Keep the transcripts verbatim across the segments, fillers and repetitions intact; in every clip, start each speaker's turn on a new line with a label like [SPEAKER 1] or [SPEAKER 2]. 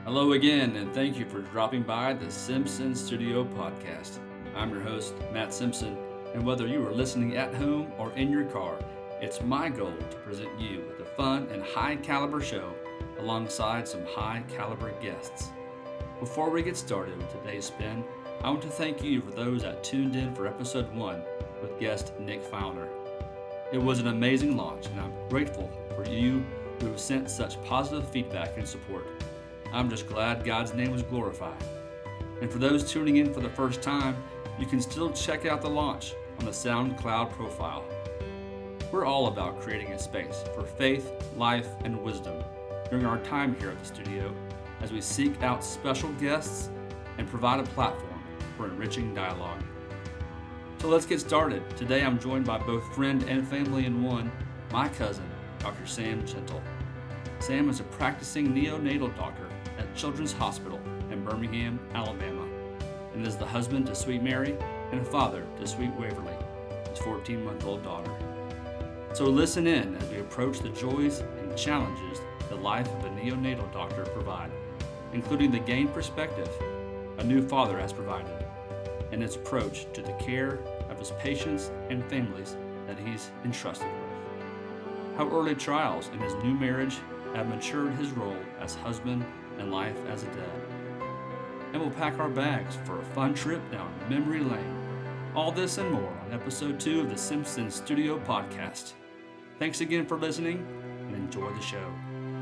[SPEAKER 1] Hello again, and thank you for dropping by the Simpson Studio Podcast. I'm your host, Matt Simpson, and whether you are listening at home or in your car, it's my goal to present you with a fun and high-caliber show alongside some high-caliber guests. Before we get started with today's spin, I want to thank you for those that tuned in for episode one with guest Nick Fowler. It was an amazing launch, and I'm grateful for you who have sent such positive feedback and support. I'm just glad God's name was glorified. And for those tuning in for the first time, you can still check out the launch on the SoundCloud profile. We're all about creating a space for faith, life, and wisdom during our time here at the studio as we seek out special guests and provide a platform for enriching dialogue. So let's get started. Today I'm joined by both friend and family in one, my cousin, Doctor Sam Gentle. Sam is a practicing neonatal doctor at Children's Hospital in Birmingham, Alabama, and is the husband to Sweet Mary and a father to Sweet Waverly, his fourteen-month-old daughter. So listen in as we approach the joys and challenges the life of a neonatal doctor provide, including the gained perspective a new father has provided, and his approach to the care of his patients and families that he's entrusted with. How early trials in his new marriage have matured his role as husband and life as a dad. And we'll pack our bags for a fun trip down memory lane. All this and more on episode two of the Simpson Studio Podcast. Thanks again for listening and enjoy the show.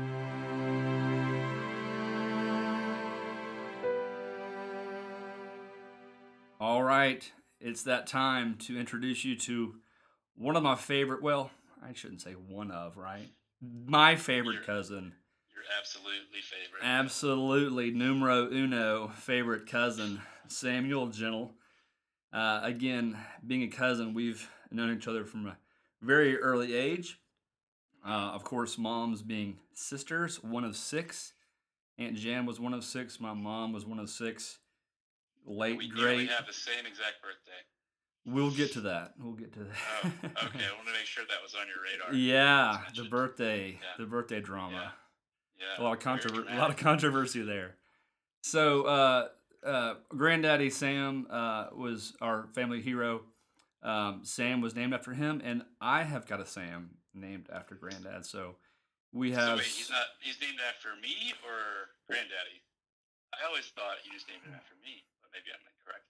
[SPEAKER 1] All right, it's that time to introduce you to one of my favorite, well, I shouldn't say one of, right? My favorite
[SPEAKER 2] Your,
[SPEAKER 1] cousin.
[SPEAKER 2] your absolutely favorite.
[SPEAKER 1] Absolutely, numero uno favorite cousin, Samuel Gentle. Uh, again, being a cousin, we've known each other from a very early age. Uh, of course, moms being sisters, one of six. Aunt Jan was one of six. My mom was one of six. Late,
[SPEAKER 2] we
[SPEAKER 1] great.
[SPEAKER 2] We have the same exact birthday.
[SPEAKER 1] We'll get to that. We'll get to that.
[SPEAKER 2] Oh, okay. I want to make sure that was on your radar.
[SPEAKER 1] Yeah, the birthday,
[SPEAKER 2] yeah.
[SPEAKER 1] the birthday drama.
[SPEAKER 2] Yeah, yeah.
[SPEAKER 1] A lot of controversy. A lot of controversy there. So, uh, uh, Granddaddy Sam uh, was our family hero. Um, Sam was named after him, and I have got a Sam named after Granddad. So, we have.
[SPEAKER 2] So wait, he's not. He's named after me or Granddaddy? I always thought he just named him after me, but maybe I'm incorrect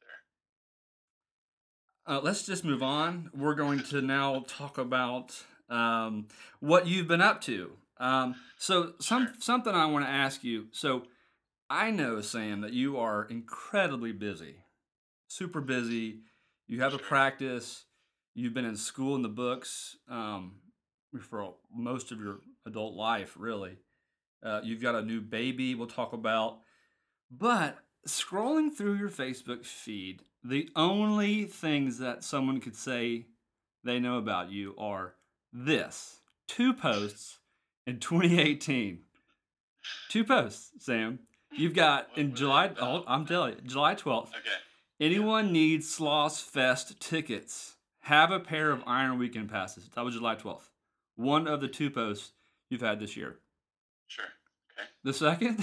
[SPEAKER 2] there.
[SPEAKER 1] Uh, let's just move on. We're going to now talk about um, what you've been up to. Um, so some
[SPEAKER 2] Sure.
[SPEAKER 1] something I want to ask you. So I know, Sam, that you are incredibly busy, super busy. You have
[SPEAKER 2] Sure.
[SPEAKER 1] a practice. You've been in school in the books um, for most of your adult life, really. Uh, you've got a new baby we'll talk about. But scrolling through your Facebook feed, the only things that someone could say they know about you are this. Two posts in twenty eighteen. Two posts, Sam. You've got in July, oh, I'm telling you, July twelfth.
[SPEAKER 2] Okay.
[SPEAKER 1] Anyone yeah. needs Sloss Fest tickets, have a pair of Iron Weekend passes. That was July twelfth. One of the two posts you've had this year.
[SPEAKER 2] Sure. Okay.
[SPEAKER 1] The second?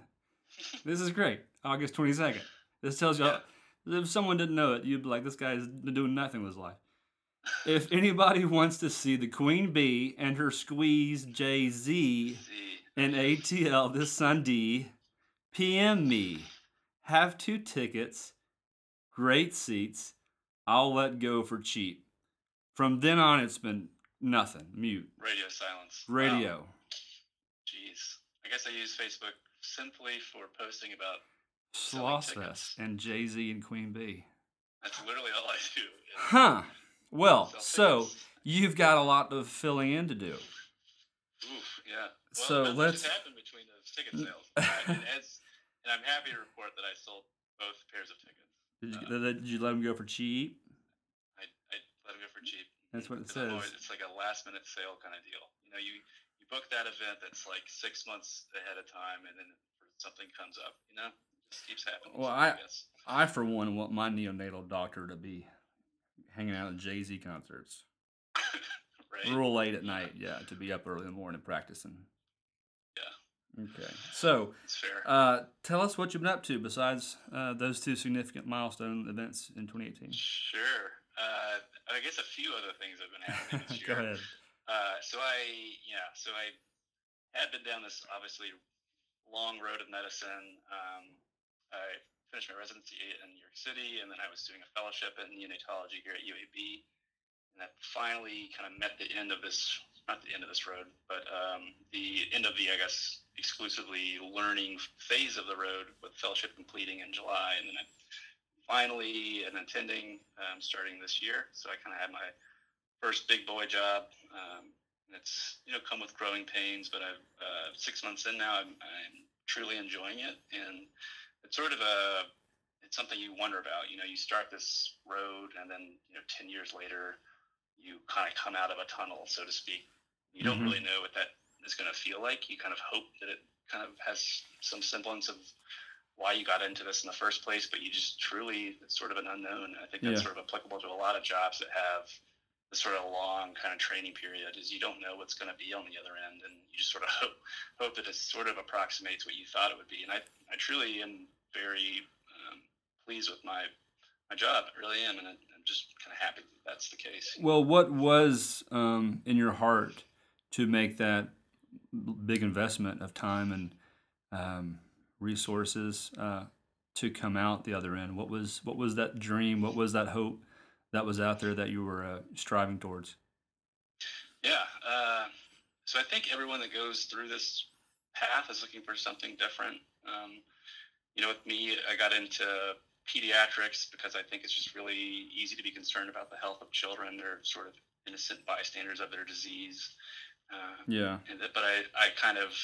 [SPEAKER 1] This is great. August twenty-second. This tells you, yeah. if someone didn't know it, you'd be like, this guy is doing nothing with his life. If anybody wants to see the Queen Bee and her squeeze Jay-Z in A T L this Sunday, P M me. Have two tickets, great seats, I'll let go for cheap. From then on, it's been nothing. Mute.
[SPEAKER 2] Radio silence.
[SPEAKER 1] Radio.
[SPEAKER 2] Wow. Jeez. I guess I use Facebook simply for posting about
[SPEAKER 1] Sloss Fest and Jay-Z and Queen Bee.
[SPEAKER 2] That's literally all I do.
[SPEAKER 1] Huh. Well, so you've got a lot of filling in to do.
[SPEAKER 2] Oof, yeah. Well,
[SPEAKER 1] so
[SPEAKER 2] nothing
[SPEAKER 1] let's.
[SPEAKER 2] just happened between those ticket sales. and, as, and I'm happy to report that I sold both pairs of tickets.
[SPEAKER 1] Did you,
[SPEAKER 2] uh,
[SPEAKER 1] did you let them go for cheap?
[SPEAKER 2] I, I let them go for cheap.
[SPEAKER 1] That's what it says.
[SPEAKER 2] Always, it's like a last minute sale kind of deal. You know, you, you book that event that's like six months ahead of time, and then something comes up. You know, it just keeps happening.
[SPEAKER 1] Well, I, I, I for one want my neonatal doctor to be hanging out at Jay-Z concerts.
[SPEAKER 2] Right.
[SPEAKER 1] Real late at night, yeah, to be up early in the morning practicing.
[SPEAKER 2] Yeah.
[SPEAKER 1] Okay. So,
[SPEAKER 2] It's fair.
[SPEAKER 1] uh, tell us what you've been up to besides uh, those two significant milestone events in twenty eighteen.
[SPEAKER 2] Sure. Uh, I guess a few other things have been happening this
[SPEAKER 1] Go
[SPEAKER 2] year.
[SPEAKER 1] ahead.
[SPEAKER 2] Uh, so I, yeah, so I had been down this obviously long road of medicine. Um, I finished my residency in New York City, and then I was doing a fellowship in neonatology here at U A B. And that finally kind of met the end of this, not the end of this road, but um, the end of the, I guess, exclusively learning phase of the road with fellowship completing in July. And then I finally am attending um, starting this year. So I kind of had my first big boy job. Um, and it's, you know, come with growing pains, but I've uh, six months in now, I'm, I'm truly enjoying it. And it's sort of a, it's something you wonder about. You know, you start this road, and then, you know, ten years later, you kind of come out of a tunnel, so to speak. You don't
[SPEAKER 1] Mhm.
[SPEAKER 2] really know what that is going to feel like. You kind of hope that it kind of has some semblance of why you got into this in the first place, but you just truly, it's sort of an unknown. I think that's
[SPEAKER 1] Yeah.
[SPEAKER 2] sort of applicable to a lot of jobs that have this sort of long kind of training period, is you don't know what's going to be on the other end, and you just sort of hope, hope that it sort of approximates what you thought it would be. And I, I truly am very um, pleased with my my job. I really am, and I'm just kind of happy that that's the case.
[SPEAKER 1] Well, what was um, in your heart to make that big investment of time and um, resources uh, to come out the other end? What was what was that dream? What was that hope that was out there that you were uh, striving towards?
[SPEAKER 2] Yeah. Uh, so I think everyone that goes through this path is looking for something different. Um, you know, with me, I got into pediatrics because I think it's just really easy to be concerned about the health of children. They're sort of innocent bystanders of their disease. Uh,
[SPEAKER 1] Yeah.
[SPEAKER 2] and that, but I, I kind of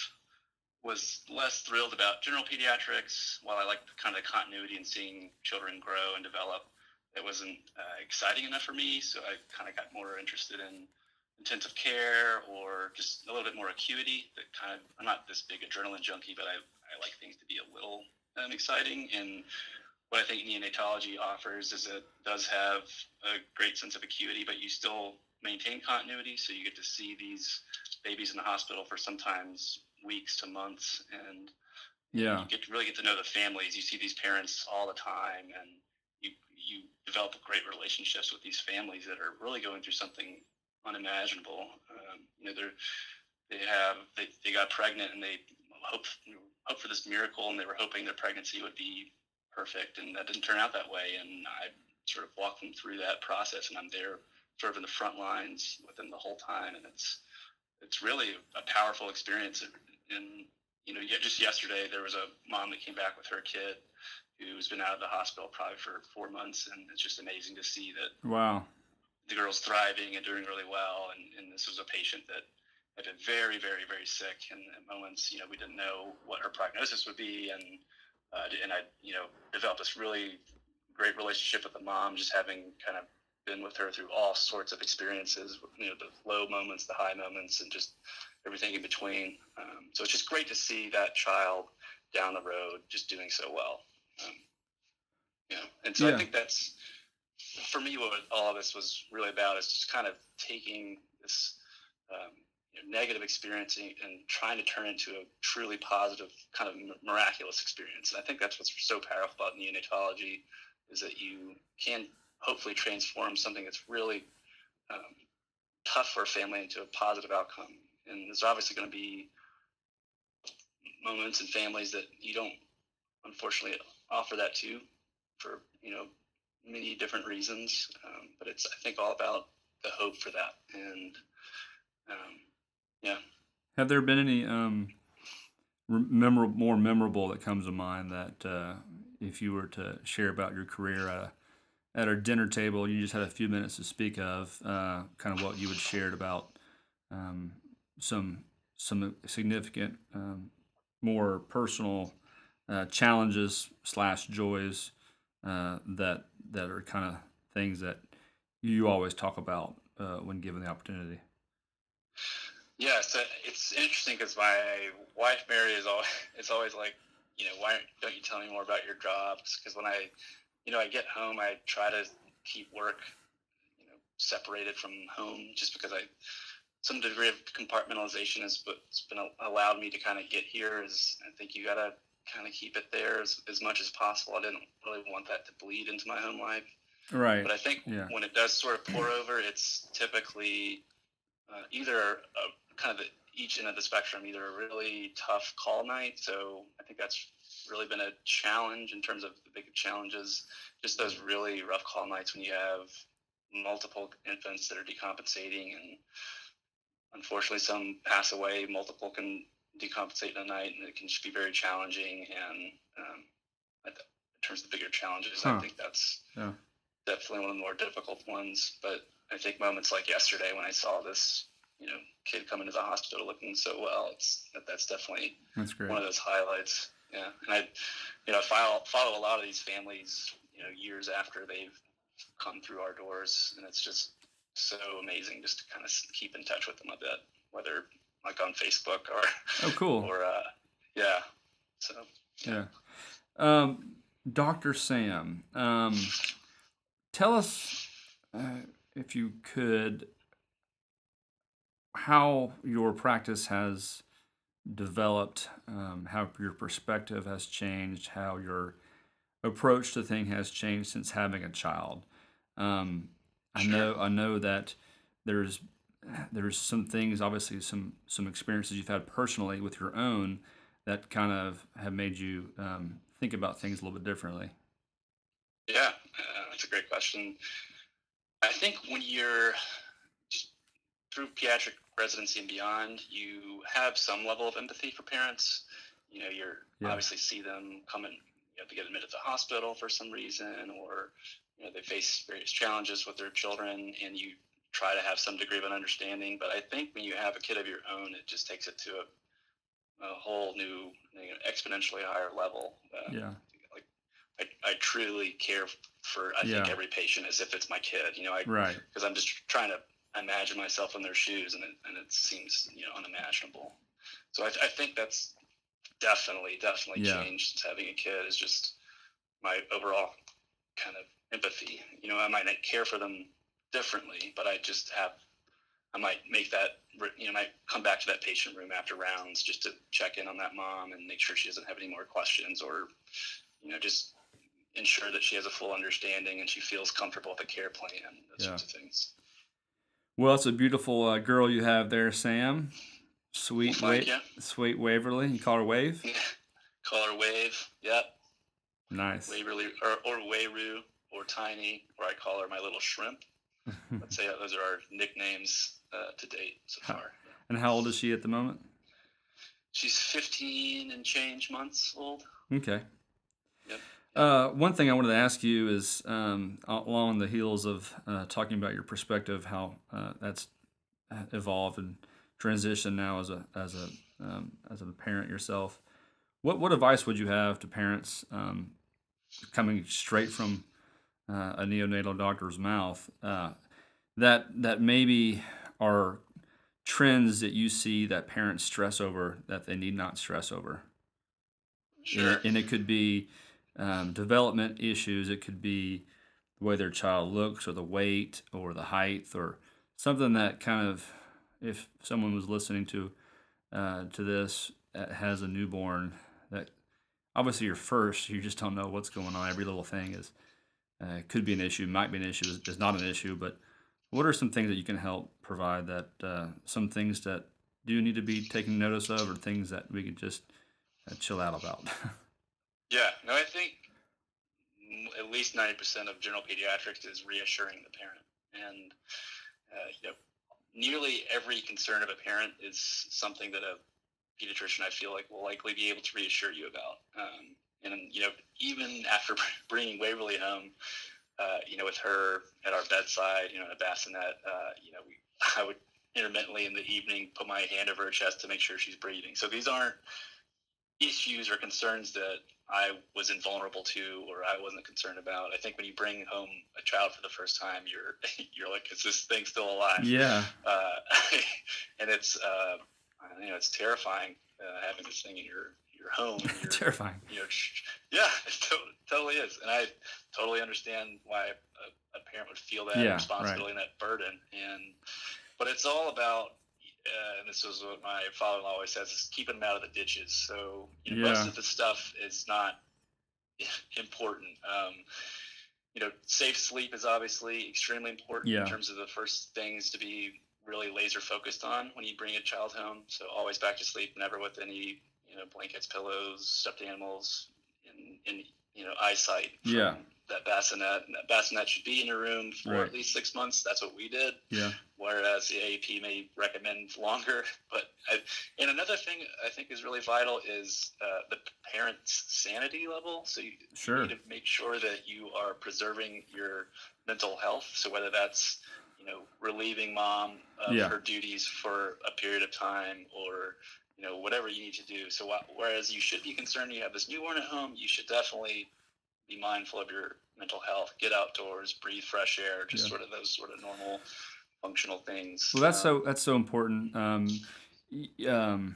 [SPEAKER 2] was less thrilled about general pediatrics. While I liked the kind of continuity and seeing children grow and develop, it wasn't uh, exciting enough for me. So I kind of got more interested in intensive care, or just a little bit more acuity. That kind of, I'm not this big adrenaline junkie, but I, I like things to be a little um, exciting. And what I think neonatology offers is it does have a great sense of acuity, but you still maintain continuity. So you get to see these babies in the hospital for sometimes weeks to months, and
[SPEAKER 1] Yeah.
[SPEAKER 2] you get to really get to know the families. You see these parents all the time, and you you develop great relationships with these families that are really going through something unimaginable. Um, you know, they're they have they, they got pregnant, and they hope hope for this miracle, and they were hoping their pregnancy would be perfect, and that didn't turn out that way. And I sort of walk them through that process, and I'm there sort of in the front lines with them the whole time, and it's it's really a powerful experience. And you know, just yesterday there was a mom that came back with her kid who's been out of the hospital probably for four months, and it's just amazing to see that
[SPEAKER 1] Wow.
[SPEAKER 2] the girl's thriving and doing really well. And, and this was a patient that had been very, very, very sick, and at moments, you know, we didn't know what her prognosis would be, and uh, and I, you know, developed this really great relationship with the mom, just having kind of been with her through all sorts of experiences, you know, the low moments, the high moments, and just everything in between. Um, so it's just great to see that child down the road just doing so well. Um, you know, and so
[SPEAKER 1] Yeah.
[SPEAKER 2] I think that's, for me, what all of this was really about is just kind of taking this um, you know, negative experience and, and trying to turn it into a truly positive, kind of miraculous experience. And I think that's what's so powerful about neonatology, is that you can hopefully transform something that's really um, tough for a family into a positive outcome. And there's obviously going to be moments and families that you don't, unfortunately, offer that to, for, you know, many different reasons. Um, but it's, I think, all about the hope for that. And um, yeah.
[SPEAKER 1] Have there been any um, memorable, more memorable that comes to mind that uh, if you were to share about your career at a, at a dinner table, you just had a few minutes to speak of, uh, kind of what you would shared about um, some some significant, um, more personal uh, challenges slash joys uh, that that are kind of things that you always talk about uh, when given the opportunity.
[SPEAKER 2] Yeah, so it's interesting because my wife Mary is always it's always like, you know, why don't you tell me more about your jobs? Because when I, you know, I get home, I try to keep work, you know, separated from home, just because I some degree of compartmentalization has been allowed me to kind of get here. Is I think you got to kind of keep it there as, as much as possible. I didn't really want that to bleed into my home life.
[SPEAKER 1] Right.
[SPEAKER 2] But I think yeah. when it does sort of pour over, it's typically uh, either a, kind of the, each end of the spectrum, either a really tough call night. So I think that's really been a challenge in terms of the big challenges, just those really rough call nights when you have multiple infants that are decompensating, and unfortunately some pass away. Multiple can decompensate in a night, and it can just be very challenging. And um, in terms of the bigger challenges, huh. I think that's yeah. definitely one of the more difficult ones. But I think moments like yesterday when I saw this, you know, kid come into the hospital looking so well, it's that that's definitely
[SPEAKER 1] that's great.
[SPEAKER 2] One of those highlights. Yeah, and I, you know, follow follow a lot of these families, you know, years after they've come through our doors, and it's just so amazing just to kind of keep in touch with them a bit, whether like on Facebook or
[SPEAKER 1] oh, cool,
[SPEAKER 2] or uh, yeah, so
[SPEAKER 1] yeah. yeah. Um, Doctor Sam, um, tell us uh, if you could how your practice has developed, um, how your perspective has changed, how your approach to thing has changed since having a child. Um, I
[SPEAKER 2] sure.
[SPEAKER 1] know I know that there's there's some things, obviously some some experiences you've had personally with your own that kind of have made you um, think about things a little bit differently.
[SPEAKER 2] Yeah, uh, that's a great question. I think when you're just through pediatric residency and beyond, you have some level of empathy for parents. You know, you're yeah. obviously see them come in, you know, to get admitted to the hospital for some reason, or you know, they face various challenges with their children, and you try to have some degree of an understanding. But I think when you have a kid of your own, it just takes it to a, a whole new, you know, exponentially higher level. Uh,
[SPEAKER 1] yeah.
[SPEAKER 2] Like I, I truly care for, I
[SPEAKER 1] yeah.
[SPEAKER 2] think, every patient as if it's my kid. You know, I
[SPEAKER 1] right.
[SPEAKER 2] because I'm just trying to imagine myself in their shoes, and it, and it seems, you know, unimaginable. So I, I think that's definitely, definitely
[SPEAKER 1] yeah.
[SPEAKER 2] changed since having a kid, is just my overall kind of empathy. You know, I might not care for them differently, but I just have, I might make that, you know, I might come back to that patient room after rounds just to check in on that mom and make sure she doesn't have any more questions, or, you know, just ensure that she has a full understanding and she feels comfortable with the care plan, those
[SPEAKER 1] yeah.
[SPEAKER 2] sorts of things.
[SPEAKER 1] Well, it's a beautiful uh, girl you have there, Sam. Sweet,
[SPEAKER 2] well,
[SPEAKER 1] Wa- sweet Waverly. You call her Wave?
[SPEAKER 2] Call her Wave. Yep.
[SPEAKER 1] Nice.
[SPEAKER 2] Waverly, or or Wayru, or Tiny, or I call her my little shrimp. Let's say those are our nicknames uh, to date so far. Yeah.
[SPEAKER 1] And how old is she at the moment?
[SPEAKER 2] She's fifteen and change months old.
[SPEAKER 1] Okay.
[SPEAKER 2] Yep.
[SPEAKER 1] Uh, one thing I wanted to ask you is, um, along the heels of uh, talking about your perspective, how uh, that's evolved and transitioned now as a as a um, as a parent yourself. What what advice would you have to parents um, coming straight from uh, a neonatal doctor's mouth uh, that that maybe are trends that you see that parents stress over that they need not stress over?
[SPEAKER 2] Sure.
[SPEAKER 1] And, and it could be um, development issues. It could be the way their child looks, or the weight, or the height, or something that kind of, if someone was listening to uh, to this that has a newborn, that obviously you're first, you just don't know what's going on. Every little thing is uh, could be an issue, might be an issue, is, is not an issue. But what are some things that you can help provide that uh, some things that do need to be taken notice of, or things that we could just uh, chill out about?
[SPEAKER 2] Yeah, no, I think at least ninety percent of general pediatrics is reassuring the parent. And, uh, you know, nearly every concern of a parent is something that a pediatrician, I feel like, will likely be able to reassure you about. Um, and, you know, even after bringing Waverly home, uh, you know, with her at our bedside, you know, in a bassinet, uh, you know, we, I would intermittently in the evening put my hand over her chest to make sure she's breathing. So these aren't issues or concerns that I was invulnerable to, or I wasn't concerned about. I think when you bring home a child for the first time, you're you're like, is this thing still alive?
[SPEAKER 1] Yeah.
[SPEAKER 2] Uh, and it's uh, you know, it's terrifying uh, having this thing in your your home. And your,
[SPEAKER 1] terrifying.
[SPEAKER 2] You know, yeah, it totally, totally is, and I totally understand why a, a parent would feel that
[SPEAKER 1] yeah,
[SPEAKER 2] responsibility
[SPEAKER 1] right.
[SPEAKER 2] and that burden. And but it's all about, uh, and this was what my father-in-law always says, is keeping them out of the ditches. So you know, yeah. most of the stuff is not important. Um, you know, safe sleep is obviously extremely important yeah. in terms of the first things to be really laser focused on when you bring a child home. So always back to sleep, never with any, you know, blankets, pillows, stuffed animals in, in you know, eyesight from
[SPEAKER 1] yeah.
[SPEAKER 2] that bassinet. And that bassinet should be in your room for right. at least six months. That's what we did.
[SPEAKER 1] Yeah.
[SPEAKER 2] Whereas the A A P may recommend longer. But I, and another thing I think is really vital is uh, the parent's sanity level. So you,
[SPEAKER 1] sure.
[SPEAKER 2] you need to make sure that you are preserving your mental health. So whether that's, you know, relieving mom of
[SPEAKER 1] yeah.
[SPEAKER 2] her duties for a period of time, or, you know, whatever you need to do. So wh- whereas you should be concerned you have this newborn at home, you should definitely be mindful of your mental health, get outdoors, breathe fresh air, just yeah. sort of those sort of normal functional things.
[SPEAKER 1] Well, that's
[SPEAKER 2] um,
[SPEAKER 1] so that's so important. Um, um,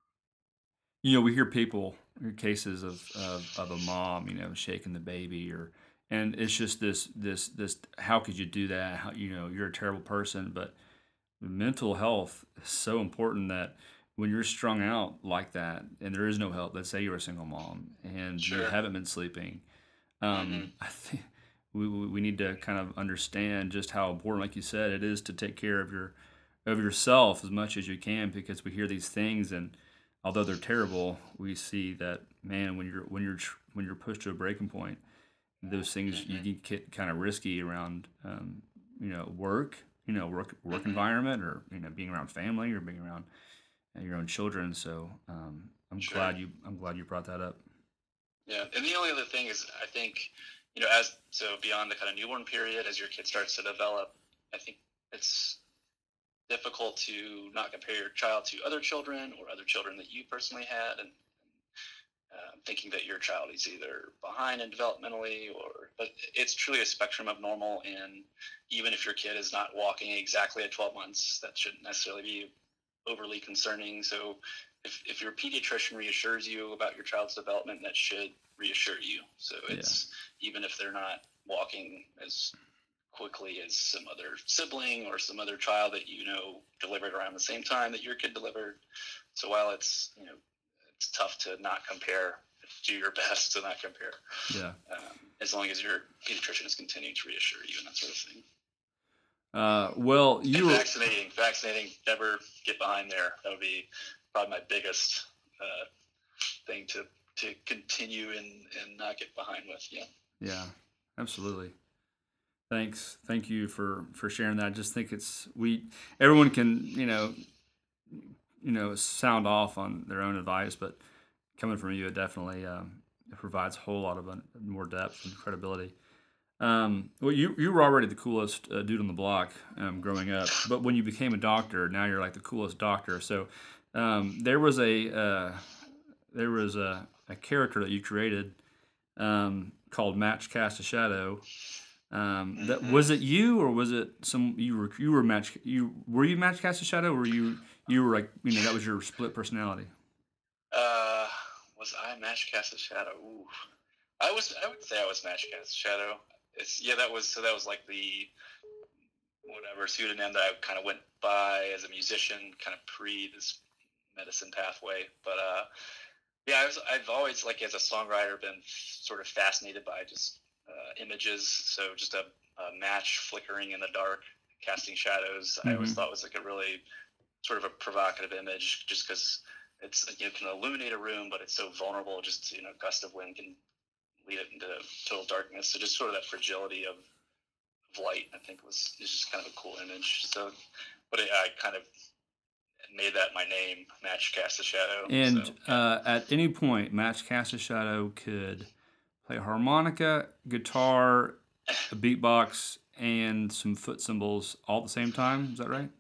[SPEAKER 1] you know, we hear people, hear cases of, of, of a mom, you know, shaking the baby, or and it's just this this this. How could you do that? How, you know, you're a terrible person. But mental health is so important that when you're strung out like that, and there is no help. Let's say you're a single mom and
[SPEAKER 2] sure.
[SPEAKER 1] you haven't been sleeping. Um,
[SPEAKER 2] mm-hmm.
[SPEAKER 1] I think we we need to kind of understand just how important, like you said, it is to take care of your of yourself as much as you can, because we hear these things, and although they're terrible, we see that, man, when you're when you're when you're pushed to a breaking point, those things
[SPEAKER 2] mm-hmm.
[SPEAKER 1] you can get kind of risky around, um, you know, work, you know, work work
[SPEAKER 2] mm-hmm.
[SPEAKER 1] environment, or you know, being around family, or being around your own children. So um, I'm
[SPEAKER 2] sure.
[SPEAKER 1] glad you I'm glad you brought that up.
[SPEAKER 2] Yeah, and the only other thing is, I think, you know, as so beyond the kind of newborn period, as your kid starts to develop, I think it's difficult to not compare your child to other children or other children that you personally had, and uh, thinking that your child is either behind in developmentally, or, but it's truly a spectrum of normal. And even if your kid is not walking exactly at twelve months, that shouldn't necessarily be overly concerning. So if, if your pediatrician reassures you about your child's development, that should reassure you. So it's, yeah. even if they're not walking as quickly as some other sibling or some other child that you know delivered around the same time that your kid delivered. So while it's, you know, it's tough to not compare, do your best to not compare.
[SPEAKER 1] Yeah.
[SPEAKER 2] Um, as long as your pediatrician is continuing to reassure you and that sort of thing.
[SPEAKER 1] Uh, well, you
[SPEAKER 2] and
[SPEAKER 1] were...
[SPEAKER 2] vaccinating, vaccinating, never get behind there. That would be probably my biggest uh, thing to, to continue and, and not get behind with. Yeah.
[SPEAKER 1] Yeah, absolutely. Thanks. Thank you for, for sharing that. I just think it's, we, everyone can, you know, you know, sound off on their own advice, but coming from you, it definitely um, provides a whole lot of un- more depth and credibility. Um, well, you you were already the coolest uh, dude on the block um, growing up, but when you became a doctor, now you're like the coolest doctor. So um, there was a uh, there was a, a character that you created um, called Match Cast a Shadow. Um, that was it you, or was it some you were you were match you were you Match Cast a Shadow, or were you you were like, you know, that was your split personality?
[SPEAKER 2] Uh, was I Match Cast a Shadow? Ooh. I was I would say I was Match Cast a Shadow. It's, yeah, that was so that was like the whatever pseudonym that I kind of went by as a musician, kind of pre this medicine pathway. But uh, yeah, I was I've always, like, as a songwriter, been sort of fascinated by just uh, images. So just a, a match flickering in the dark, casting shadows. Mm-hmm. I always thought was like a really sort of a provocative image, just because it's, you know, can illuminate a room, but it's so vulnerable. Just, you know, a gust of wind can lead it into total darkness. So just sort of that fragility of, of light, I think, was is just kind of a cool image. So, but it, I kind of made that my name, Match Cast a Shadow.
[SPEAKER 1] And
[SPEAKER 2] so, yeah.
[SPEAKER 1] uh, at any point, Match Cast a Shadow could play harmonica, guitar, a beatbox, and some foot cymbals all at the same time. Is that right?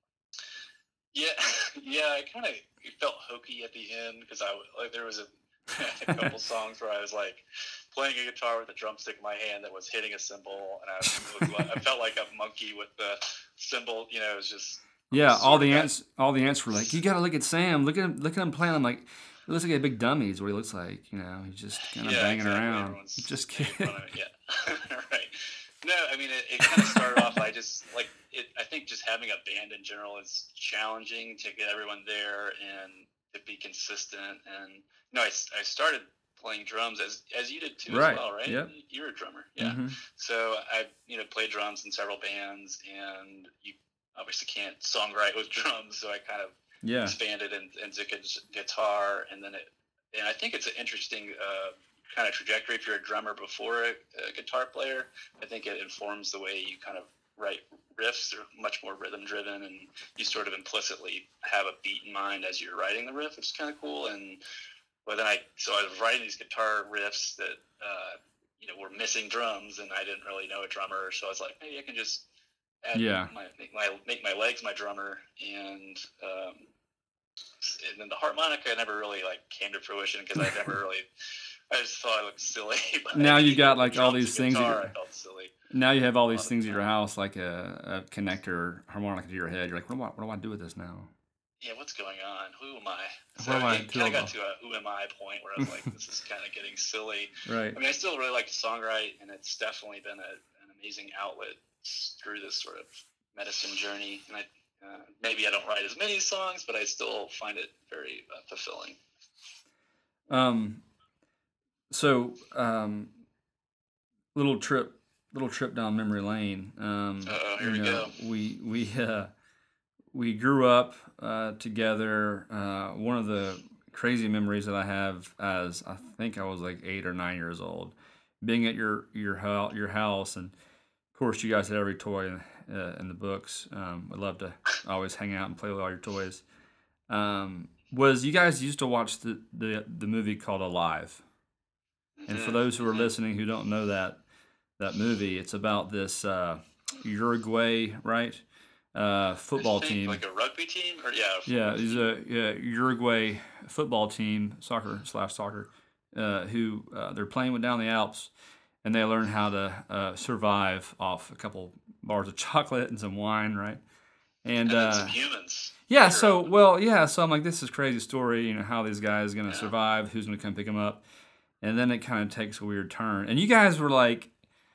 [SPEAKER 2] Yeah, yeah. I kind of felt hokey at the end, because I like there was a, a couple songs where I was like playing a guitar with a drumstick in my hand that was hitting a cymbal, and I, was, I felt like a monkey with the cymbal. You know, it was just
[SPEAKER 1] yeah. All the ants, all the ants were like, "You got to look at Sam. Look at him. Look at him playing." I'm like, "It looks like a big dummy." Is what he looks like. You know, he's just kind of
[SPEAKER 2] yeah,
[SPEAKER 1] banging
[SPEAKER 2] exactly.
[SPEAKER 1] around.
[SPEAKER 2] Everyone's
[SPEAKER 1] Just kidding.
[SPEAKER 2] Yeah, right. No, I mean, it, it kind of started off, I just, like, it. I think just having a band in general is challenging to get everyone there and to be consistent. And, you know, I, I started playing drums as as you did too,
[SPEAKER 1] Right.
[SPEAKER 2] as well, right?
[SPEAKER 1] Yep.
[SPEAKER 2] You're a drummer. Yeah.
[SPEAKER 1] Mm-hmm.
[SPEAKER 2] So I, you know, played drums in several bands, and you obviously can't songwrite with drums, so I kind of
[SPEAKER 1] Yeah.
[SPEAKER 2] expanded in, into guitar, and then it, and I think it's an interesting uh, kind of trajectory if you're a drummer before a, a guitar player. I think it informs the way you kind of write riffs. They're much more rhythm driven, and you sort of implicitly have a beat in mind as you're writing the riff, which is kind of cool. And but then I, so I was writing these guitar riffs that, uh, you know, were missing drums, and I didn't really know a drummer, so I was like, hey, I can just add
[SPEAKER 1] Yeah.
[SPEAKER 2] my, make my make my legs my drummer, and um, and then the harmonica never really like came to fruition because I never really, I just thought I looked silly. But
[SPEAKER 1] Now you got
[SPEAKER 2] the
[SPEAKER 1] like all
[SPEAKER 2] drums
[SPEAKER 1] these
[SPEAKER 2] and
[SPEAKER 1] things.
[SPEAKER 2] guitar,
[SPEAKER 1] At your,
[SPEAKER 2] I felt silly.
[SPEAKER 1] now you have all these
[SPEAKER 2] lot of
[SPEAKER 1] things at
[SPEAKER 2] the
[SPEAKER 1] your
[SPEAKER 2] time.
[SPEAKER 1] house, like a, a connector harmonica to your head. You're like, what do I, what do I do with this now?
[SPEAKER 2] Yeah, what's going on? Who am I?
[SPEAKER 1] What
[SPEAKER 2] So
[SPEAKER 1] am I
[SPEAKER 2] it
[SPEAKER 1] to
[SPEAKER 2] kind of got
[SPEAKER 1] about?
[SPEAKER 2] to a who am I point where I was like, this is kind of getting silly.
[SPEAKER 1] Right.
[SPEAKER 2] I mean, I still really like to songwrite, and it's definitely been a, an amazing outlet through this sort of medicine journey. And I, uh, maybe I don't write as many songs, but I still find it very uh, fulfilling.
[SPEAKER 1] Um. So, um, little trip, little trip down memory lane. Um,
[SPEAKER 2] Uh-oh, here
[SPEAKER 1] you
[SPEAKER 2] we
[SPEAKER 1] know,
[SPEAKER 2] go.
[SPEAKER 1] we we uh, we grew up uh, together. Uh, one of the crazy memories that I have, as I think I was like eight or nine years old, being at your your house, your house, and of course you guys had every toy uh, in the books. Um, I'd love to always hang out and play with all your toys. Um, was you guys used to watch the, the the movie called Alive? And for those who are listening who don't know that that movie, it's about this uh, Uruguay, right, uh, football
[SPEAKER 2] I think
[SPEAKER 1] team.
[SPEAKER 2] like a rugby team, or yeah, a
[SPEAKER 1] Yeah,
[SPEAKER 2] football
[SPEAKER 1] it's
[SPEAKER 2] team.
[SPEAKER 1] a yeah, Uruguay football team, soccer slash soccer, uh, who uh, they're playing with down the Alps, and they learn how to uh, survive off a couple bars of chocolate and some wine, right? And,
[SPEAKER 2] And then
[SPEAKER 1] uh,
[SPEAKER 2] some humans.
[SPEAKER 1] yeah,
[SPEAKER 2] later
[SPEAKER 1] so
[SPEAKER 2] on.
[SPEAKER 1] well, yeah, so I'm like, this is a crazy story. You know, how these guys gonna
[SPEAKER 2] Yeah.
[SPEAKER 1] survive? Who's gonna come pick them up? And then it kind of takes a weird turn. And you guys were like,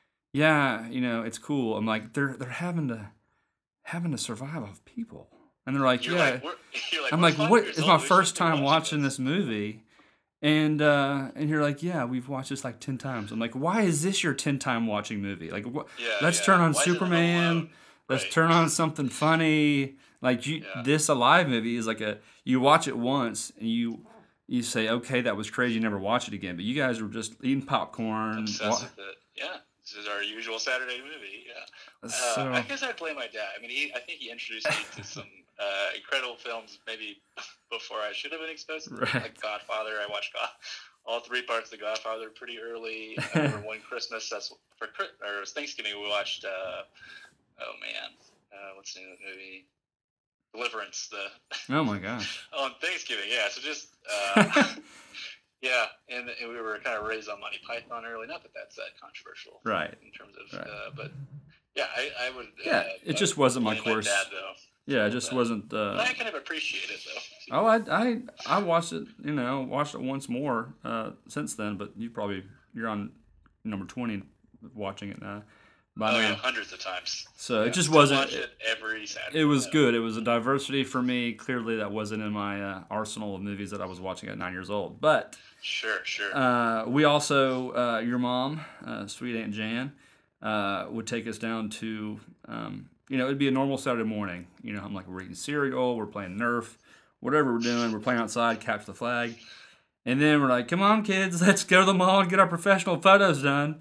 [SPEAKER 1] yeah, you know, it's cool. I'm like, they're they're having to having to survive off people. And they're like,
[SPEAKER 2] You're
[SPEAKER 1] yeah.
[SPEAKER 2] like, we're, you're like,
[SPEAKER 1] I'm
[SPEAKER 2] we're
[SPEAKER 1] like,
[SPEAKER 2] five
[SPEAKER 1] what?
[SPEAKER 2] years
[SPEAKER 1] It's
[SPEAKER 2] old.
[SPEAKER 1] my
[SPEAKER 2] We should
[SPEAKER 1] first
[SPEAKER 2] be
[SPEAKER 1] time watching
[SPEAKER 2] this.
[SPEAKER 1] this movie. And uh, and you're like, yeah, we've watched this like ten times. I'm like, why is this your ten time watching movie? Like, what?
[SPEAKER 2] Yeah,
[SPEAKER 1] Let's
[SPEAKER 2] yeah.
[SPEAKER 1] turn on
[SPEAKER 2] Why is it Home
[SPEAKER 1] Superman.
[SPEAKER 2] Alone?
[SPEAKER 1] Let's
[SPEAKER 2] Right.
[SPEAKER 1] turn on something funny. Like you,
[SPEAKER 2] Yeah.
[SPEAKER 1] this Alive movie is like a you watch it once and you you say, okay, that was crazy. You never watch it again. But you guys were just eating popcorn.
[SPEAKER 2] Obsessed
[SPEAKER 1] wa-
[SPEAKER 2] with it. Yeah. This is our usual Saturday movie. Yeah. Uh,
[SPEAKER 1] So
[SPEAKER 2] I guess I'd blame my dad. I mean, he, I think he introduced me to some uh, incredible films maybe before I should have been exposed to them.
[SPEAKER 1] Right.
[SPEAKER 2] Like Godfather. I watched God, all three parts of The Godfather pretty early. I remember one Christmas, that's for Chri- or it was Thanksgiving, we watched, uh, oh man, uh, what's the name of the movie? Deliverance. The
[SPEAKER 1] oh my gosh.
[SPEAKER 2] on Thanksgiving, yeah. So just, uh, yeah, and, and we were kind of raised on Monty Python early. Not that that's that controversial,
[SPEAKER 1] Right.
[SPEAKER 2] In terms of,
[SPEAKER 1] Right.
[SPEAKER 2] uh, but yeah, I, I would.
[SPEAKER 1] Yeah,
[SPEAKER 2] uh,
[SPEAKER 1] it just wasn't my
[SPEAKER 2] blame
[SPEAKER 1] course.
[SPEAKER 2] My dad, though.
[SPEAKER 1] Yeah, it just
[SPEAKER 2] But-
[SPEAKER 1] wasn't. Uh,
[SPEAKER 2] But I kind of appreciate it though.
[SPEAKER 1] Oh, I, I, I watched it. You know, watched it once more uh, since then. But you probably you're on number twenty watching it now. By
[SPEAKER 2] Oh
[SPEAKER 1] now.
[SPEAKER 2] yeah, hundreds of times.
[SPEAKER 1] So
[SPEAKER 2] Yeah,
[SPEAKER 1] it just
[SPEAKER 2] still
[SPEAKER 1] wasn't.
[SPEAKER 2] Watch it every Saturday.
[SPEAKER 1] It was
[SPEAKER 2] Yeah.
[SPEAKER 1] good. It was a diversity for me. Clearly, that wasn't in my uh, arsenal of movies that I was watching at nine years old. But
[SPEAKER 2] Sure, sure.
[SPEAKER 1] uh, we also, uh, your mom, uh, sweet Aunt Jan, uh, would take us down to, um, you know, it'd be a normal Saturday morning. You know, I'm like, we're eating cereal, we're playing Nerf, whatever we're doing. We're playing outside, capture the flag. And then we're like, come on, kids, let's go to the mall and get our professional photos done.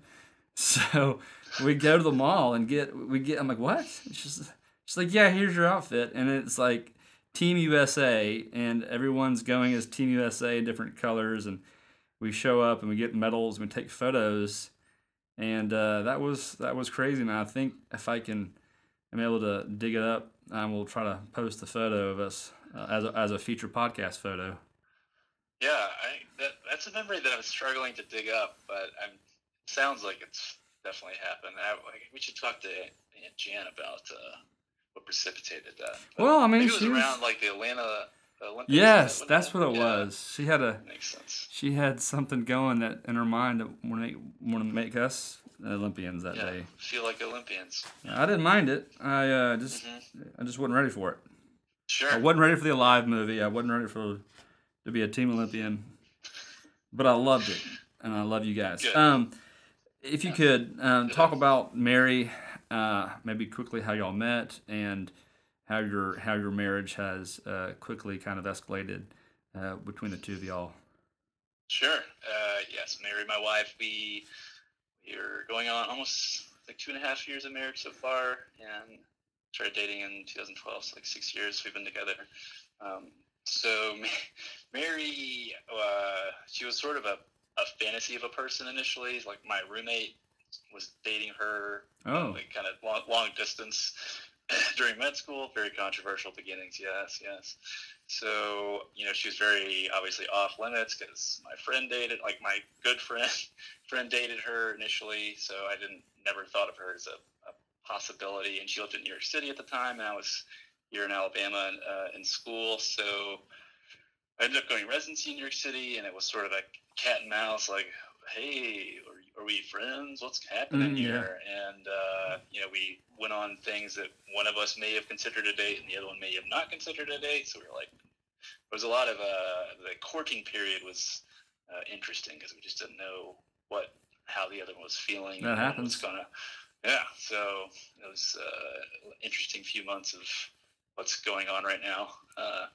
[SPEAKER 1] So we go to the mall and get, we get, I'm like, what? It's just, she's like, yeah, here's your outfit. And it's like Team U S A, and everyone's going as Team U S A in different colors. And we show up and we get medals and we take photos. And uh, that was that was crazy, man. I think if I can, I'm able to dig it up, I will try to post the photo of us uh, as, a, as a feature podcast photo.
[SPEAKER 2] Yeah, I that that's a memory that I'm struggling to dig up, but I'm sounds like it's definitely happened. I, like, we should talk to Aunt Jan about uh, what precipitated that. But
[SPEAKER 1] Well, I mean,
[SPEAKER 2] maybe it was
[SPEAKER 1] she was-
[SPEAKER 2] around like the Atlanta Olympics.
[SPEAKER 1] Yes,
[SPEAKER 2] Is that
[SPEAKER 1] that's what it
[SPEAKER 2] yeah,
[SPEAKER 1] was. She had a
[SPEAKER 2] Makes sense.
[SPEAKER 1] she had something going that in her mind that want to want to make us Olympians that
[SPEAKER 2] yeah,
[SPEAKER 1] day.
[SPEAKER 2] feel like Olympians.
[SPEAKER 1] I didn't mind it. I uh, just
[SPEAKER 2] hmm
[SPEAKER 1] I just wasn't ready for it.
[SPEAKER 2] Sure.
[SPEAKER 1] I wasn't ready for the Alive movie. I wasn't ready for to be a Team Olympian, but I loved it, and I love you guys.
[SPEAKER 2] Good.
[SPEAKER 1] Um, if you
[SPEAKER 2] Yeah.
[SPEAKER 1] could um,
[SPEAKER 2] Ditto.
[SPEAKER 1] talk about Mary, uh, maybe quickly how y'all met and how your how your marriage has uh, quickly kind of escalated uh, between the two of y'all.
[SPEAKER 2] Sure. Uh, yes, married my wife. We we're going on almost like two and a half years of marriage so far, and started dating in two thousand twelve. So like six years we've been together. Um, so Mary, uh, she was sort of a, a fantasy of a person initially. Like my roommate was dating her,
[SPEAKER 1] Oh,
[SPEAKER 2] uh, like kind of long, long distance during med school. Very controversial beginnings. Yes, yes. So, you know, she was very obviously off limits because my friend dated, like my good friend, friend dated her initially. So I didn't, never thought of her as a, a possibility. And she lived in New York City at the time, and I was here in Alabama uh, in school. So I ended up going to residency in New York City, and it was sort of a cat and mouse, like, hey, are, are we friends? What's happening
[SPEAKER 1] mm, yeah.
[SPEAKER 2] here? And, uh, you know, we went on things that one of us may have considered a date and the other one may have not considered a date. So we were like, there was a lot of, uh, the courting period was uh, interesting because we just didn't know what, how the other one was feeling.
[SPEAKER 1] That
[SPEAKER 2] and
[SPEAKER 1] happens.
[SPEAKER 2] what's gonna, yeah. So it was uh, interesting few months of what's going on right now. Uh,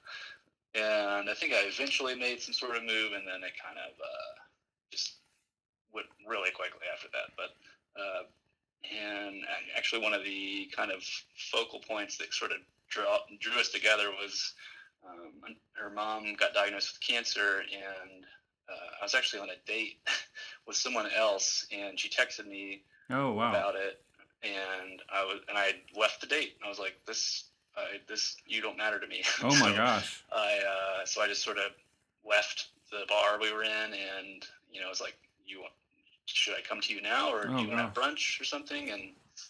[SPEAKER 2] and I think I eventually made some sort of move, and then it kind of uh, just went really quickly after that. But uh, and actually, one of the kind of focal points that sort of draw, drew us together was um, her mom got diagnosed with cancer, and uh, I was actually on a date with someone else, and she texted me
[SPEAKER 1] Oh, wow.
[SPEAKER 2] about it, and I was and I left the date. I was like, this. Uh, this you don't matter to me.
[SPEAKER 1] Oh my
[SPEAKER 2] so
[SPEAKER 1] gosh.
[SPEAKER 2] I uh, so I just sort of left the bar we were in, and you know, I was like, "You want? Should I come to you now, or
[SPEAKER 1] Oh,
[SPEAKER 2] do you want to have
[SPEAKER 1] gosh.
[SPEAKER 2] brunch or something?" And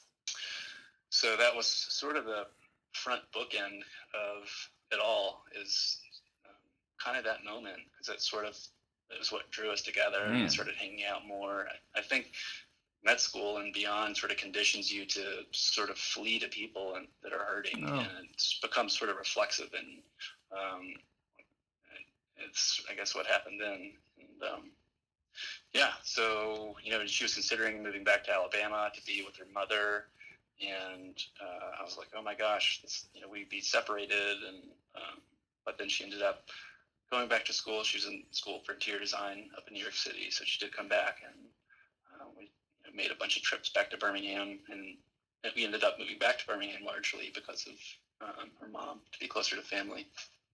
[SPEAKER 2] so that was sort of the front bookend of it all. Is um, kind of that moment because it sort of it was what drew us together, and we
[SPEAKER 1] Man.
[SPEAKER 2] started hanging out more. I, I think med school and beyond sort of conditions you to sort of flee to people and that are hurting,
[SPEAKER 1] Oh.
[SPEAKER 2] and it's become sort of reflexive, and um, it's I guess what happened then. And um, yeah, so you know she was considering moving back to Alabama to be with her mother, and uh, I was like, oh my gosh, this, you know we'd be separated, and um, but then she ended up going back to school. She was in school for interior design up in New York City, so she did come back, and uh, we made a bunch of trips back to Birmingham, and we ended up moving back to Birmingham largely because of um, her mom, to be closer to family.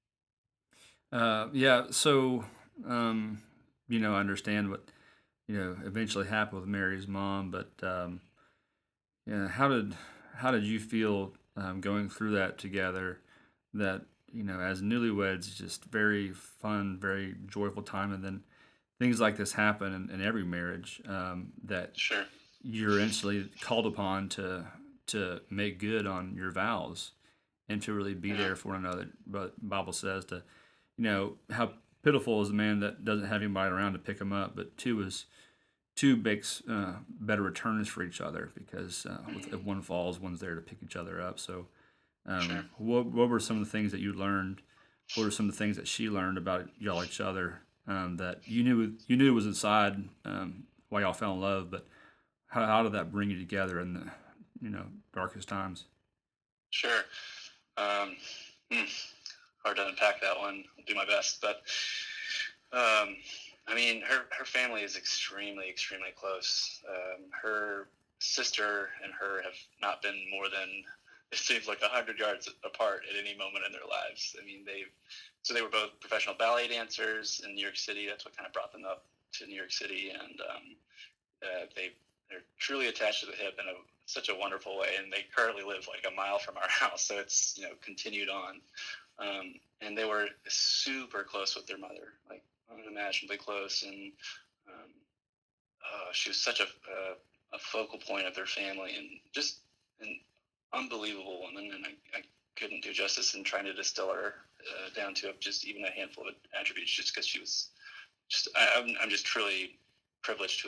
[SPEAKER 1] Uh, yeah, so, um, you know, I understand what, you know, eventually happened with Mary's mom, but, um, yeah, how did, how did you feel, um, going through that together, that, you know, as newlyweds, just very fun, very joyful time, and then things like this happen in, in every marriage, um, that
[SPEAKER 2] Sure.
[SPEAKER 1] you're instantly called upon to, to make good on your vows and to really be
[SPEAKER 2] Yeah.
[SPEAKER 1] there for one another. But Bible says to, you know, how pitiful is the man that doesn't have anybody around to pick him up. But two is two makes uh, better returns for each other because uh, with, if one falls, one's there to pick each other up. So, um,
[SPEAKER 2] Sure.
[SPEAKER 1] what what were some of the things that you learned? What were some of the things that she learned about y'all each other um, that you knew you knew was inside um, why y'all fell in love? But how how did that bring you together in the you know darkest times?
[SPEAKER 2] Sure. Um, hmm, hard to unpack that one. I'll do my best, but um, I mean, her her family is extremely, extremely close. Um, her sister and her have not been more than it seems like a hundred yards apart at any moment in their lives. I mean, they so they were both professional ballet dancers in New York City. That's what kind of brought them up to New York City, and um, uh, they they're truly attached to the hip in a such a wonderful way. And they currently live like a mile from our house, so it's you know continued on. Um, and they were super close with their mother, like unimaginably close, and um, uh, she was such a, a a focal point of their family, and just an unbelievable woman. And I, I couldn't do justice in trying to distill her uh, down to just even a handful of attributes, just because she was just I, I'm I'm just truly privileged to have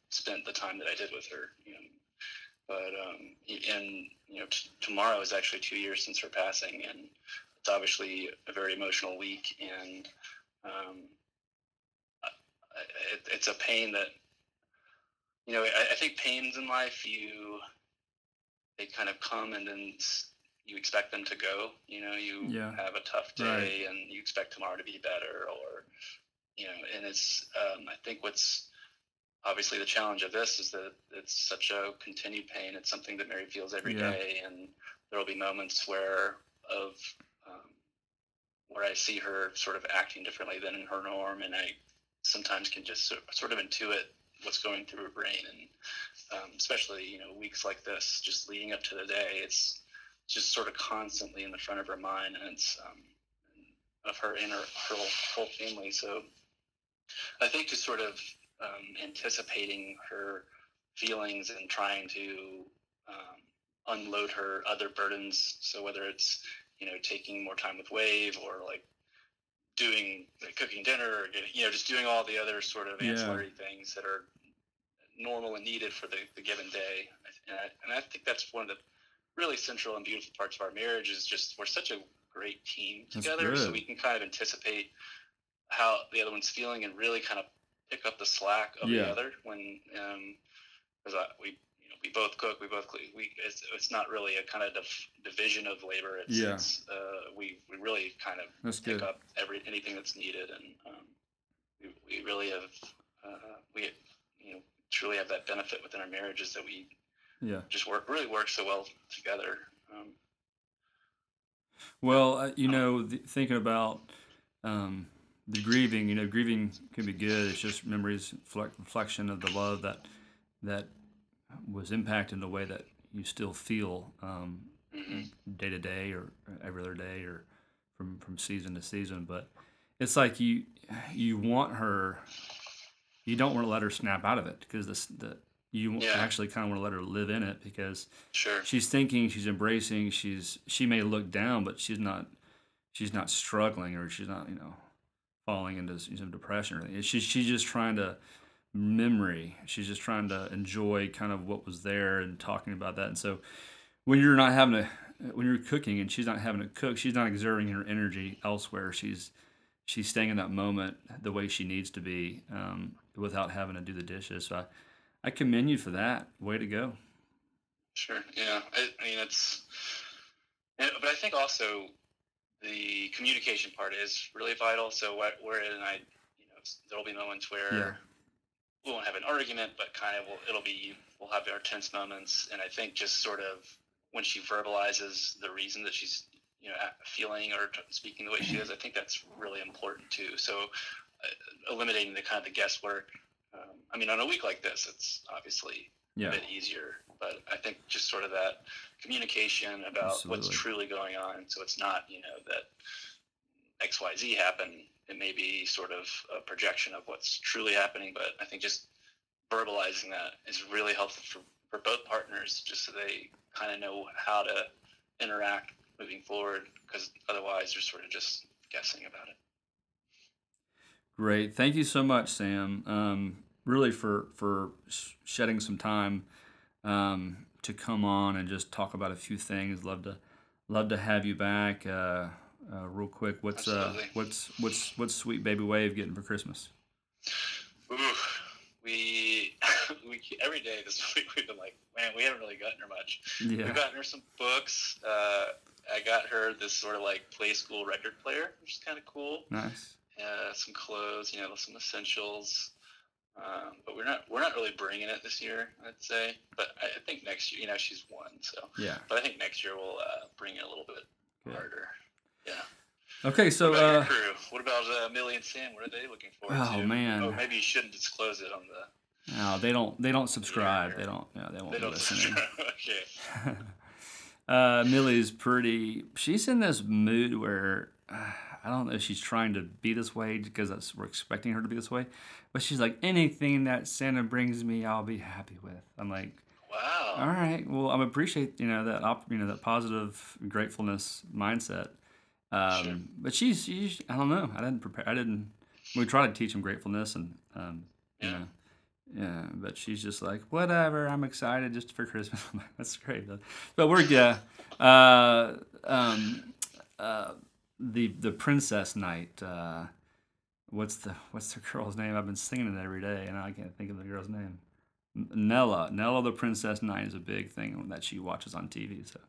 [SPEAKER 2] spent the time that I did with her. You know, but um, and you know, t- tomorrow is actually two years since her passing, and it's obviously a very emotional week, and um, it, it's a pain that, you know, I, I think pains in life, you they kind of come and then you expect them to go. You know, you
[SPEAKER 1] yeah.
[SPEAKER 2] have a tough day, right, and you expect tomorrow to be better, or you know, and it's um, I think what's obviously the challenge of this is that it's such a continued pain. It's something that Mary feels every yeah. day, and there will be moments where of um, where I see her sort of acting differently than in her norm, and I sometimes can just sort of intuit what's going through her brain, and um, especially, you know, weeks like this, just leading up to the day, it's just sort of constantly in the front of her mind, and it's um, of her and her, her whole, whole family. So I think just sort of um, anticipating her feelings and trying to um, unload her other burdens. So whether it's, you know, taking more time with Wave, or like doing like cooking dinner, or getting, you know, just doing all the other sort of ancillary yeah. things that are normal and needed for the, the given day. And I, and I think that's one of the really central and beautiful parts of our marriage, is just we're such a great team together. So we can kind of anticipate how the other one's feeling and really kind of pick up the slack of yeah. the other when, um, because we, you know, we both cook, we both clean. We it's, it's not really a kind of div- division of labor. It's, yeah. it's uh, we we really kind of that's pick good. up every anything that's needed, and um, we we really have uh, we you know truly have that benefit within our marriages that we yeah just work really work so well together. Um,
[SPEAKER 1] well, uh, you know, the, thinking about um, the grieving, you know, grieving can be good. It's just memories, reflection of the love that that was impacted in a way that you still feel um, mm-hmm. day to day, or every other day, or from, from season to season. But it's like you you want her, you don't want to let her snap out of it, because this the you yeah. actually kind of want to let her live in it, because
[SPEAKER 2] sure.
[SPEAKER 1] she's thinking, she's embracing, she's she may look down, but she's not she's not struggling, or she's not, you know, falling into some depression or anything. She's she's just trying to memory. She's just trying to enjoy kind of what was there and talking about that. And so when you're not having to, when you're cooking and she's not having to cook, she's not exerting her energy elsewhere. She's she's staying in that moment the way she needs to be, um, without having to do the dishes. So I, I commend you for that. Way to go.
[SPEAKER 2] Sure. Yeah. I, I mean, it's, but I think also the communication part is really vital. So what we're in, I, you know, there'll be moments where yeah. we won't have an argument, but kind of we'll, it'll be, we'll have our tense moments. And I think just sort of when she verbalizes the reason that she's, you know, feeling or t- speaking the way she is, I think that's really important too. So uh, eliminating the kind of the guesswork. Um, I mean, on a week like this, it's obviously yeah. a bit easier, but I think just sort of that communication about Absolutely. what's truly going on. So it's not, you know, that X Y Z happened. It may be sort of a projection of what's truly happening, but I think just verbalizing that is really helpful for, for both partners, just so they kind of know how to interact moving forward, because otherwise they're sort of just guessing about it.
[SPEAKER 1] Great. Thank you so much, Sam, um, really for, for shedding some time um, to come on and just talk about a few things. Love to love to have you back. Uh, Uh, real quick, what's uh, what's what's what's Sweet Baby Wave getting for Christmas?
[SPEAKER 2] Ooh, we we every day this week we've been like, man, we haven't really gotten her much. Yeah. We've gotten her some books. Uh, I got her this sort of like play school record player, which is kind of cool.
[SPEAKER 1] Nice.
[SPEAKER 2] Uh, some clothes, you know, some essentials. Um, but we're not we're not really bringing it this year, I'd say. But I, I think next year, you know, she's one, so yeah. But I think next year we'll uh, bring it a little bit Good. harder. Yeah.
[SPEAKER 1] Okay, so
[SPEAKER 2] what about
[SPEAKER 1] uh,
[SPEAKER 2] your crew? What about uh, Millie and Sam? What are they looking forward
[SPEAKER 1] oh,
[SPEAKER 2] to?
[SPEAKER 1] Oh man.
[SPEAKER 2] Oh, maybe you shouldn't disclose it on the.
[SPEAKER 1] No, they don't. They don't subscribe. Yeah, they don't. Yeah, they won't
[SPEAKER 2] they
[SPEAKER 1] be
[SPEAKER 2] don't
[SPEAKER 1] listening.
[SPEAKER 2] Okay.
[SPEAKER 1] uh, Millie's pretty. She's in this mood where uh, I don't know if she's trying to be this way because that's, we're expecting her to be this way, but she's like, anything that Santa brings me, I'll be happy with. I'm like.
[SPEAKER 2] Wow.
[SPEAKER 1] All right. Well, I appreciate you know that op, you know that positive gratefulness mindset. Um, sure. But she's, she's I don't know. I didn't prepare. I didn't. We try to teach them gratefulness, and um, you yeah. know, Yeah, but she's just like, whatever, I'm excited just for Christmas. That's great. Though. But we're good. Uh, um, uh, the the Princess Night. Uh, what's the what's the girl's name? I've been singing it every day, and I can't think of the girl's name. Nella. Nella the Princess Night is a big thing that she watches on T V. So,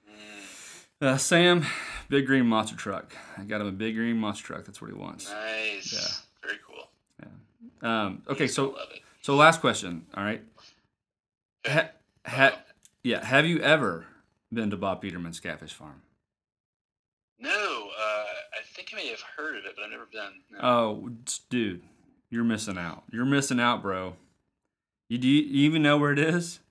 [SPEAKER 1] uh, Sam, big green monster truck. I got him a big green monster truck. That's what he wants.
[SPEAKER 2] Nice.
[SPEAKER 1] Yeah.
[SPEAKER 2] Very cool.
[SPEAKER 1] Yeah. Um, okay, so
[SPEAKER 2] Love it.
[SPEAKER 1] so last question. All right. Ha, ha, yeah. Have you ever been to Bob Peterman's Catfish Farm?
[SPEAKER 2] No, uh, I think I may have heard of it, but I've never been. No.
[SPEAKER 1] Oh, dude, you're missing out. You're missing out, bro. You do you, you even know where it is?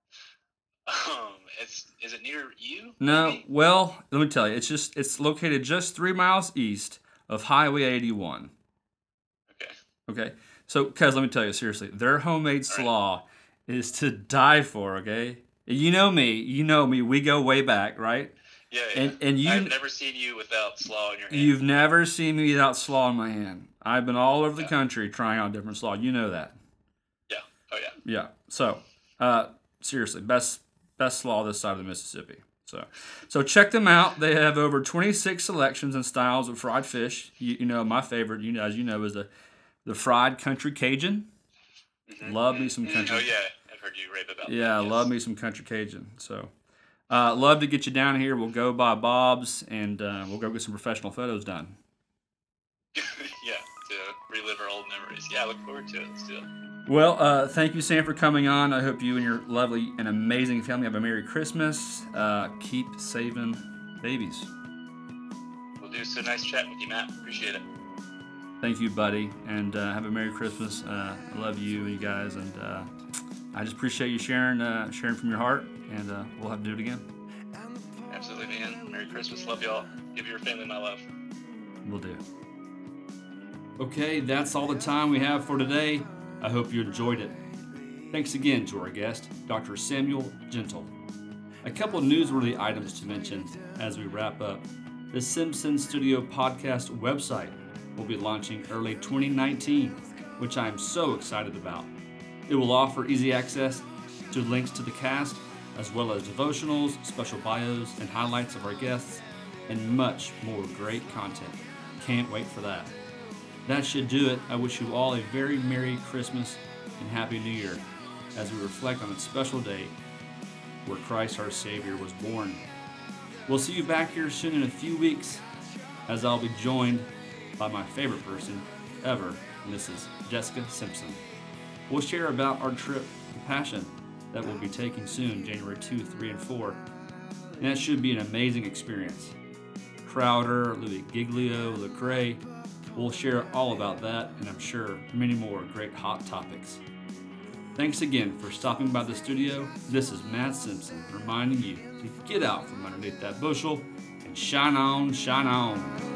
[SPEAKER 2] Um, it's is it near you?
[SPEAKER 1] No.
[SPEAKER 2] Maybe?
[SPEAKER 1] Well, let me tell you. It's just it's located just three miles east of Highway eighty-one.
[SPEAKER 2] Okay.
[SPEAKER 1] Okay. So, cuz let me tell you seriously, their homemade slaw is to die for. Okay. You know me. You know me. We go way back, right?
[SPEAKER 2] Yeah, yeah.
[SPEAKER 1] And and you
[SPEAKER 2] I've never seen you without slaw in your hand.
[SPEAKER 1] You've never seen me without slaw in my hand. I've been all over the
[SPEAKER 2] Yeah.
[SPEAKER 1] country trying out different slaw. You know that.
[SPEAKER 2] Yeah. Oh yeah.
[SPEAKER 1] Yeah. So, uh, seriously, best best slaw this side of the Mississippi. So, so check them out. They have over twenty-six selections and styles of fried fish. You, you know, my favorite, you know, as you know, is the the fried country Cajun.
[SPEAKER 2] Mm-hmm.
[SPEAKER 1] Love me some country.
[SPEAKER 2] Oh yeah, I've heard you rave about
[SPEAKER 1] Yeah,
[SPEAKER 2] that. Yes.
[SPEAKER 1] love me some country Cajun. So, uh, love to get you down here. We'll go by Bob's and uh, we'll go get some professional photos done.
[SPEAKER 2] Yeah, to relive our old memories. Yeah, I look forward to it. Let's do it.
[SPEAKER 1] Well, uh, thank you, Sam, for coming on. I hope you and your lovely and amazing family have a Merry Christmas. Uh, keep saving babies.
[SPEAKER 2] We'll do. So nice chatting with you, Matt. Appreciate it.
[SPEAKER 1] Thank you, buddy, and uh, have a Merry Christmas. Uh, I love you and you guys, and uh, I just appreciate you sharing, uh, sharing from your heart, and uh, we'll have to do it again.
[SPEAKER 2] Absolutely, man. Merry Christmas. Love y'all. Give your family my love.
[SPEAKER 1] We'll do. Okay, that's all the time we have for today. I hope you enjoyed it. Thanks again to our guest, Doctor Samuel Gentle. A couple newsworthy items to mention as we wrap up. The Simpson Studio Podcast website will be launching early twenty nineteen, which I am so excited about. It will offer easy access to links to the cast, as well as devotionals, special bios, and highlights of our guests, and much more great content. Can't wait for that. That should do it. I wish you all a very Merry Christmas and Happy New Year as we reflect on a special day where Christ our Savior was born. We'll see you back here soon in a few weeks as I'll be joined by my favorite person ever, Missus Jessica Simpson. We'll share about our trip to Passion that we'll be taking soon, January second, third, and fourth. And that should be an amazing experience. Crowder, Louis Giglio, Lecrae, we'll share all about that, and I'm sure many more great hot topics. Thanks again for stopping by the studio. This is Matt Simpson reminding you to get out from underneath that bushel and shine on, shine on.